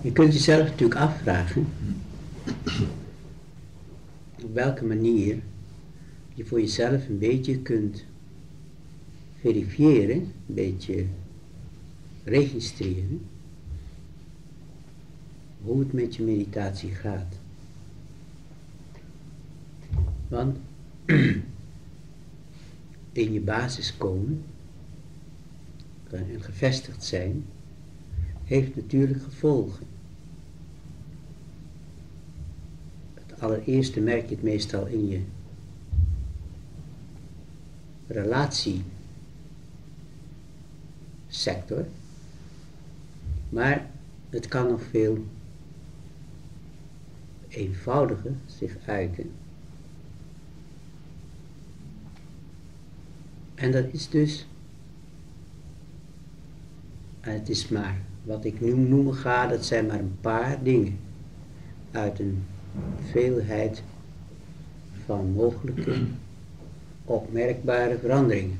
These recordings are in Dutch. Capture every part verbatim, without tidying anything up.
Je kunt jezelf natuurlijk afvragen op welke manier je voor jezelf een beetje kunt verifiëren, een beetje registreren, hoe het met je meditatie gaat. Want in je basis komen en gevestigd zijn, heeft natuurlijk gevolgen. Het allereerste merk je het meestal in je relatiesector, maar het kan nog veel eenvoudiger zich uiten. En dat is dus, en het is maar, wat ik nu noemen ga, dat zijn maar een paar dingen uit een veelheid van mogelijke, opmerkbare veranderingen.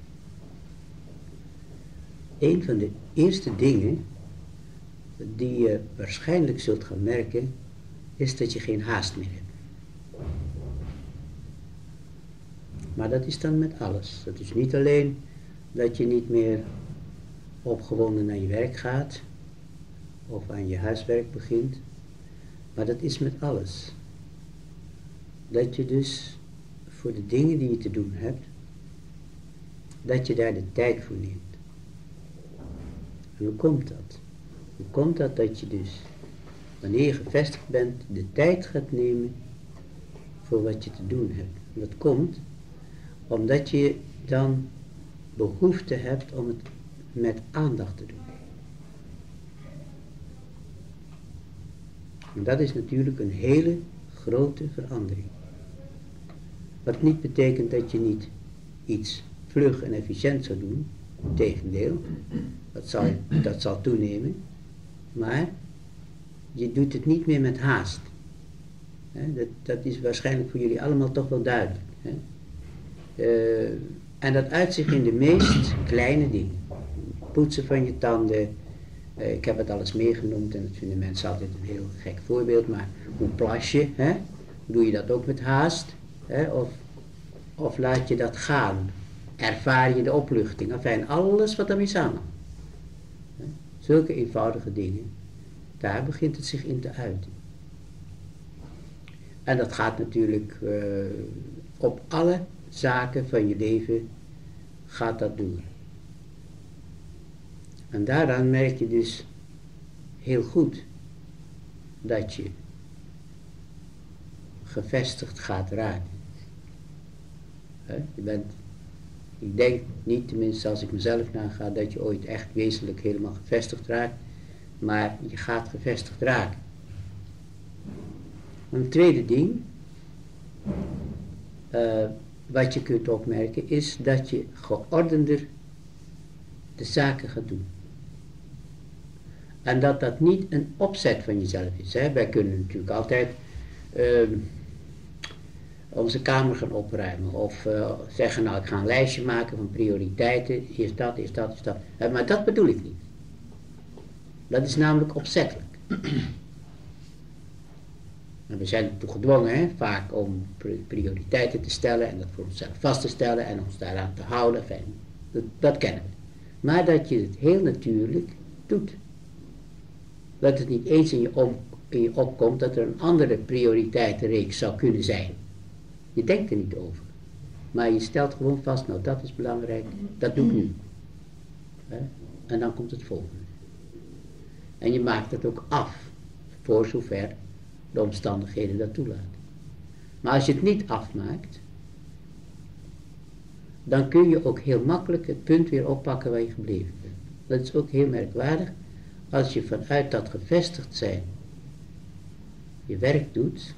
Een van de eerste dingen die je waarschijnlijk zult gaan merken, is dat je geen haast meer hebt. Maar dat is dan met alles. Dat is niet alleen dat je niet meer opgewonden naar je werk gaat, of aan je huiswerk begint, maar dat is met alles. Dat je dus voor de dingen die je te doen hebt, dat je daar de tijd voor neemt. En hoe komt dat? Hoe komt dat dat je dus, wanneer je gevestigd bent, de tijd gaat nemen voor wat je te doen hebt? En dat komt omdat je dan behoefte hebt om het met aandacht te doen. En dat is natuurlijk een hele grote verandering. Wat niet betekent dat je niet iets vlug en efficiënt zou doen. Integendeel, dat zal, dat zal toenemen. Maar je doet het niet meer met haast. He, dat, dat is waarschijnlijk voor jullie allemaal toch wel duidelijk. He. Uh, en dat uit zich in de meest kleine dingen. Poetsen van je tanden. Uh, ik heb het alles meegenoemd en dat vinden mensen altijd een heel gek voorbeeld. Maar hoe plas je? Hè? Doe je dat ook met haast? Hè? Of, of laat je dat gaan? Ervaar je de opluchting? Enfin, alles wat daarmee samenhangt. Zulke eenvoudige dingen. Daar begint het zich in te uiten. En dat gaat natuurlijk uh, op alle zaken van je leven gaat dat door. En daaraan merk je dus heel goed dat je gevestigd gaat raken. He, je bent, ik denk niet, tenminste als ik mezelf naga, dat je ooit echt wezenlijk helemaal gevestigd raakt, maar je gaat gevestigd raken. Een tweede ding, uh, wat je kunt opmerken, is dat je geordender de zaken gaat doen. En dat dat niet een opzet van jezelf is. Hè. Wij kunnen natuurlijk altijd uh, onze kamer gaan opruimen. Of uh, zeggen, nou ik ga een lijstje maken van prioriteiten. Is dat, is dat, is dat. Uh, maar dat bedoel ik niet. Dat is namelijk opzettelijk. En we zijn ertoe gedwongen, hè, vaak om prioriteiten te stellen en dat voor onszelf vast te stellen en ons daaraan te houden. Enfin, dat, dat kennen we. Maar dat je het heel natuurlijk doet. Dat het niet eens in je, om, in je opkomt dat er een andere prioriteitenreeks zou kunnen zijn. Je denkt er niet over. Maar je stelt gewoon vast, nou dat is belangrijk, dat doe ik nu. He? En dan komt het volgende. En je maakt het ook af, voor zover de omstandigheden dat toelaten. Maar als je het niet afmaakt, dan kun je ook heel makkelijk het punt weer oppakken waar je gebleven bent. Dat is ook heel merkwaardig. Als je vanuit dat gevestigd zijn je werk doet,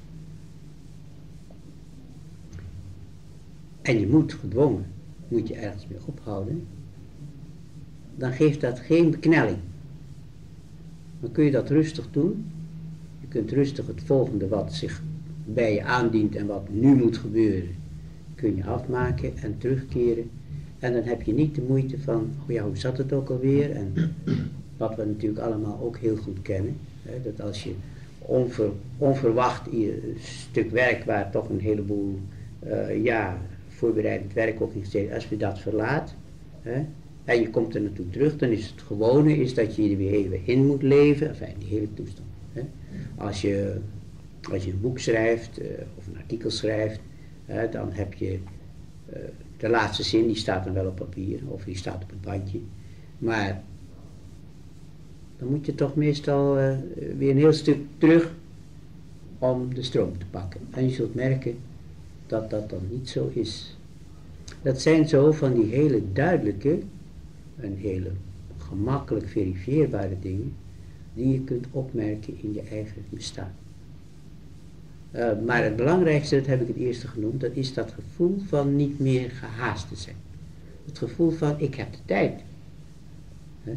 en je moet gedwongen, moet je ergens mee ophouden, dan geeft dat geen beknelling. Dan kun je dat rustig doen. Je kunt rustig het volgende wat zich bij je aandient en wat nu moet gebeuren, kun je afmaken en terugkeren. En dan heb je niet de moeite van, oh ja, hoe zat het ook alweer? En wat we natuurlijk allemaal ook heel goed kennen. Hè, dat als je onver, onverwacht je stuk werk waar toch een heleboel uh, ja, voorbereidend werk ook in zit, als je dat verlaat, hè, en je komt er naartoe terug, dan is het gewone is dat je er weer even in moet leven, enfin die hele toestand. Hè. Als je, als je een boek schrijft uh, of een artikel schrijft, uh, dan heb je uh, de laatste zin, die staat dan wel op papier of die staat op het bandje, maar dan moet je toch meestal uh, weer een heel stuk terug om de stroom te pakken. En je zult merken dat dat dan niet zo is. Dat zijn zo van die hele duidelijke en hele gemakkelijk verifieerbare dingen die je kunt opmerken in je eigen bestaan. Uh, maar het belangrijkste, dat heb ik het eerste genoemd, dat is dat gevoel van niet meer gehaast te zijn. Het gevoel van ik heb de tijd. He?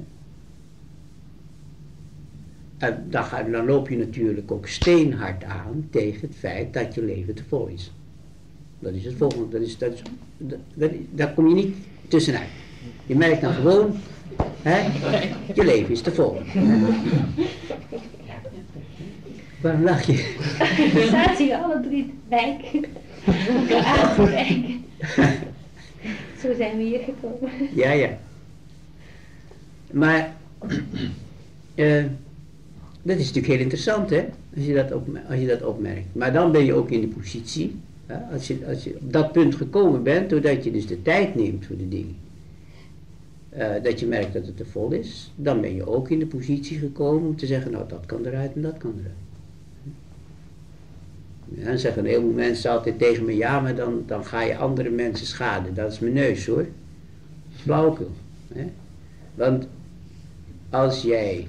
En dan, ga, dan loop je natuurlijk ook steenhard aan tegen het feit dat je leven te vol is. Dat is het volgende, dat is, dat is, dat, dat, daar kom je niet tussenuit. Je merkt dan gewoon, hè, je leven is te vol. Waarom lach je? We zaten hier alle drie wijk aan te kijken. Zo zijn we hier gekomen. Ja, ja. Maar, uh, dat is natuurlijk heel interessant, hè, als je, dat op, als je dat opmerkt. Maar dan ben je ook in de positie, hè, als, je, als je op dat punt gekomen bent, doordat je dus de tijd neemt voor de dingen, uh, dat je merkt dat het te vol is, dan ben je ook in de positie gekomen om te zeggen, nou dat kan eruit en dat kan eruit. Ja, dan zeggen een heleboel mensen altijd tegen me, ja, maar dan, dan ga je andere mensen schaden. Dat is mijn neus, hoor. Dat is flauwekul. Hè? Want als jij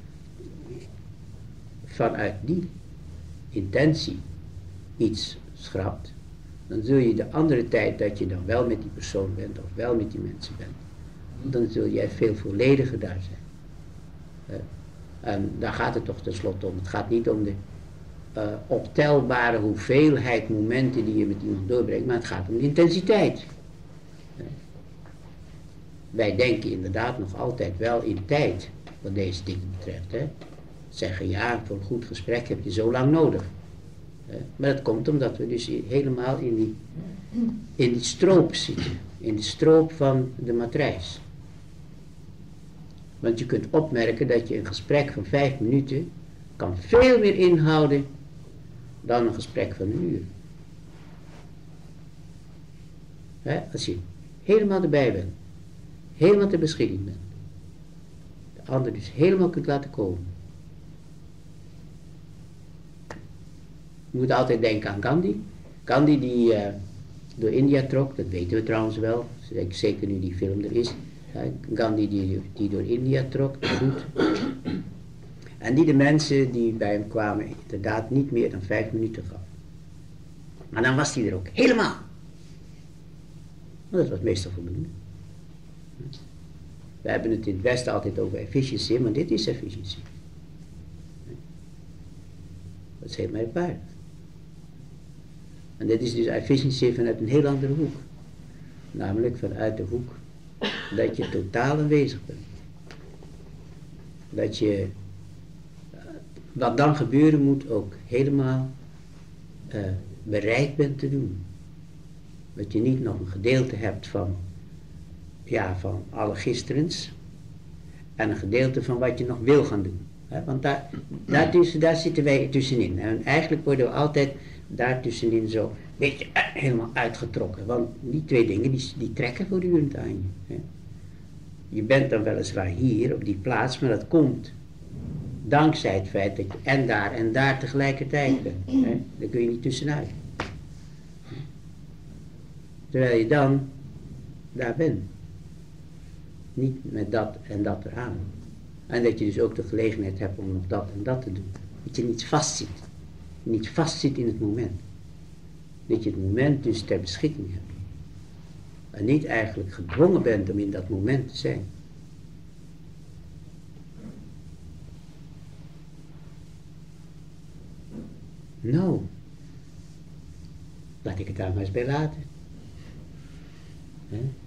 vanuit die intentie iets schrapt, dan zul je de andere tijd dat je dan wel met die persoon bent of wel met die mensen bent, dan zul jij veel vollediger daar zijn. Hè? En daar gaat het toch tenslotte om. Het gaat niet om de Uh, optelbare hoeveelheid momenten die je met iemand doorbrengt, maar het gaat om de intensiteit. Ja. Wij denken inderdaad nog altijd wel in tijd, wat deze dingen betreft. Hè. Zeggen, ja, voor een goed gesprek heb je zo lang nodig. Ja. Maar dat komt omdat we dus helemaal in die, in die stroop zitten, in de stroop van de matrijs. Want je kunt opmerken dat je een gesprek van vijf minuten kan veel meer inhouden dan een gesprek van een uur. He, als je helemaal erbij bent, helemaal ter beschikking bent, de ander dus helemaal kunt laten komen. Je moet altijd denken aan Gandhi. Gandhi die uh, door India trok, dat weten we trouwens wel, zeker nu die film er is. He, Gandhi die, die door India trok, goed. En die de mensen die bij hem kwamen inderdaad niet meer dan vijf minuten gaf. Maar dan was hij er ook helemaal. Dat was meestal voldoende. We hebben het in het Westen altijd over efficiency, maar dit is efficiency. Dat is heel merkwaardig. En dit is dus efficiency vanuit een heel andere hoek. Namelijk vanuit de hoek dat je totaal aanwezig bent. Dat je wat dan gebeuren moet ook helemaal uh, bereid bent te doen. Dat je niet nog een gedeelte hebt van, ja, van alle gisterens en een gedeelte van wat je nog wil gaan doen. Hè? Want daar, daar, tussen, daar zitten wij tussenin. En eigenlijk worden we altijd daar tussenin zo een beetje uh, helemaal uitgetrokken. Want die twee dingen die, die trekken voortdurend aan je. Hè? Je bent dan weliswaar hier op die plaats, maar dat komt dankzij het feit dat je en daar en daar tegelijkertijd bent. Hè? Daar kun je niet tussenuit. Terwijl je dan daar bent. Niet met dat en dat eraan. En dat je dus ook de gelegenheid hebt om nog dat en dat te doen. Dat je niet vastzit. Niet vastzit in het moment. Dat je het moment dus ter beschikking hebt. En niet eigenlijk gedwongen bent om in dat moment te zijn. Nou, laat ik het daar maar eens bij laten. He?